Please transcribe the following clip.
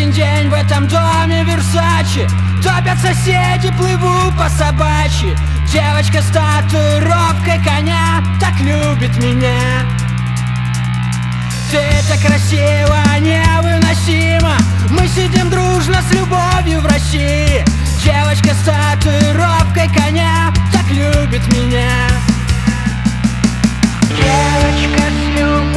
один день в этом доме Версачи, топят соседи, плыву по собачьи. Девочка с татуировкой коня так любит меня. Ты так красиво, невыносимо. Мы сидим дружно с любовью в России. Девочка с татуировкой коня так любит меня. Девочка с любовью